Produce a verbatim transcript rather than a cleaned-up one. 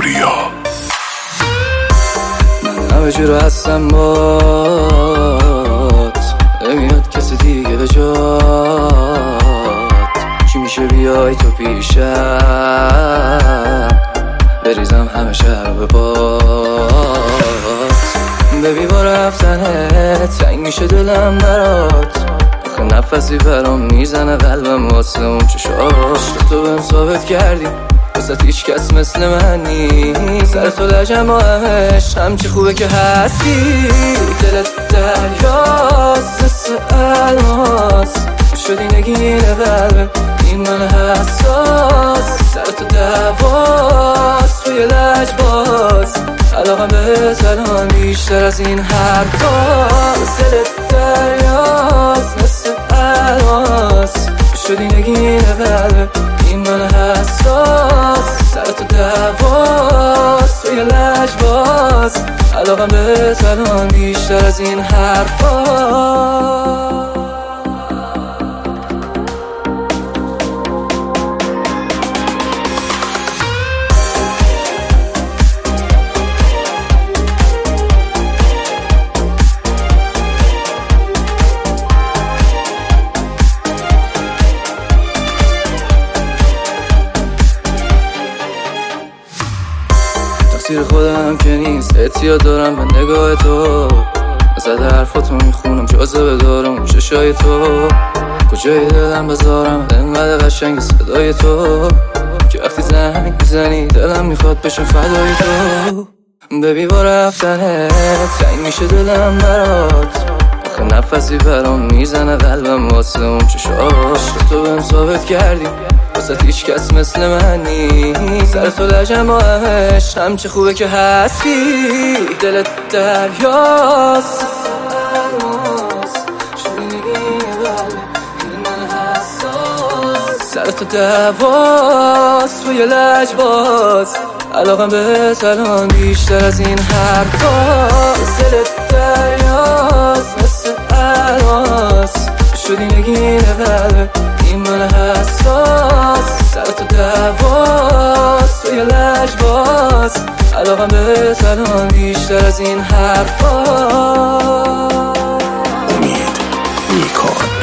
پوریا. من همه جور هستم بات، نمیاد کسی دیگه به جات. چی میشه بیای تو پیشم، بریزم همه شهر به بات. ببی با رفتنت تنگ میشه دلم برات، آخه نفسی برام میزنه قلبم واسه اون چشاش. تو بهم ثابت کردی واسه هیچ کس مثل من نیست. سر تو لجم با همش همچی خوبه که هستی. دلت دریاست مثل الماس، شدی نگین قلبم این من حساس. سر تو دواست توی لجباز، علاقم به زنان بیشتر از این حرفاست. دلت دریاست مثل الماس، شدی نگین قلبم این من حساس. سر تو دواست توی لجباز، علاقم به زنان بیشتر از این حرفاست. تقصیر خودم که نیست، اعتیاد دارم به نگاه تو. ازد حرفاتو میخونم جاذبه دارم چشای تو. کجای دلم بذارم انقدر قشنگ صدای تو، که وقتی زنگ میزنی دلم میخواد بشه فدای تو. ببی با رفتنت تنگ میشه دلم برات، آخه نفسی برام میزنه قلبم واسه اون چشاش. تو بهم ثابت کردی واسه هیچ کس مثل من نیست. سر تو لجم با همش همچه خوبه که هستی. دلت دریاست سر تو دواست توی لجباز، علاقم به زنان بیشتر از این حرفاست. دلت دریاست مثل الماس، شدی نگین قلبم این من حساس. سر تو دواست توی لجباز، علاقم به زنان بیشتر از این حرفاست. امید نیکان.